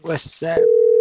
What's up?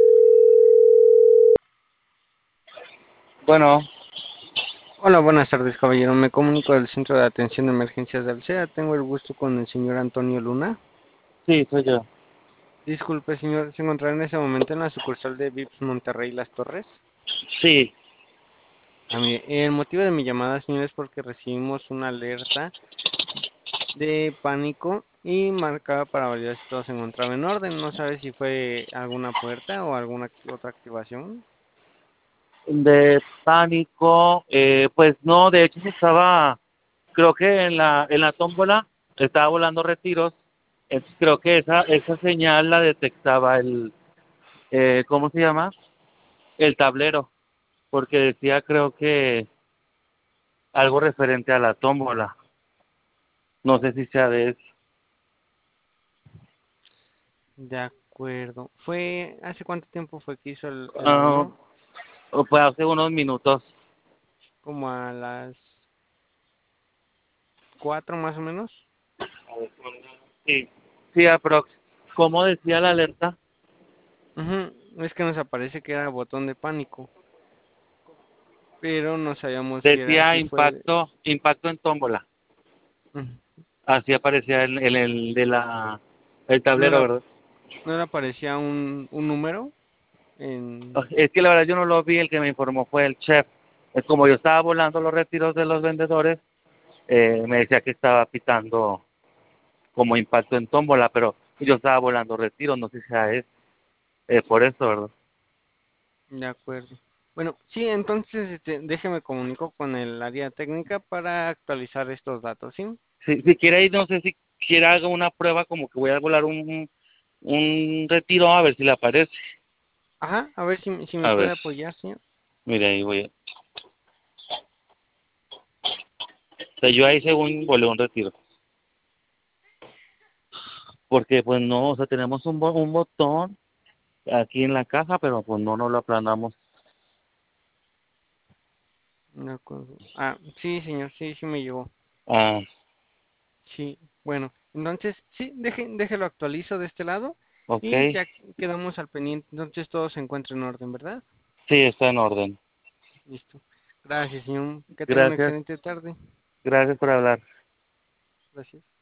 Bueno, Hola, buenas tardes, caballero. Me comunico del Centro de Atención de Emergencias del CEA. Tengo el gusto con el señor Antonio Luna. sí, soy yo. Disculpe, señor, ¿se encontrará en ese momento en la sucursal de VIPS Monterrey Las Torres? Sí, Mire, el motivo de mi llamada, señor, es porque recibimos una alerta de pánico y marcaba para validar si todo se encontraba en orden. No sabe si fue alguna puerta o alguna otra activación. de pánico, pues no, de hecho creo que en la tómbola estaba volando retiros, entonces creo que esa señal la detectaba ¿cómo se llama? El tablero, porque decía creo que algo referente a la tómbola, no sé si sea de eso. De acuerdo. ¿Hace cuánto tiempo fue que hizo el Ah, vuelo? o fue hace unos minutos. Como a las 4 más o menos. Sí, sí, aprox. ¿Cómo decía la alerta? Ujú. Es que nos aparece que era botón de pánico, pero no sabíamos Decía si fue. impacto en tómbola. Ujú. Así aparecía el ¿No tablero, le, ¿verdad? no le aparecía un número en. Es que la verdad yo no lo vi, el que me informó fue el chef. Es como yo estaba volando los retiros de los vendedores, me decía que estaba pitando como impacto en tómbola, pero yo estaba volando retiros, no sé si sea por eso, ¿verdad? De acuerdo. Bueno, sí, entonces déjeme comunico con el área técnica para actualizar estos datos, ¿sí? Si quiere ir, no sé si quiere haga una prueba como que voy a volar un retiro a ver si le aparece. Ajá, a ver si me A puede ver, apoyar, señor. mire ahí voy. O sea, yo ahí según volé un retiro. Porque pues no, o sea, tenemos un botón aquí en la caja, pero pues no lo aplanamos. De acuerdo. Ah, sí, señor, sí me llegó. Ah, Sí, bueno, entonces sí, déjelo actualizo de este lado ok. y ya quedamos al pendiente. Entonces todo se encuentra en orden, ¿verdad? Sí, está en orden. Listo. Gracias, señor. Que tenga una Gracias, excelente tarde. gracias por hablar. Gracias.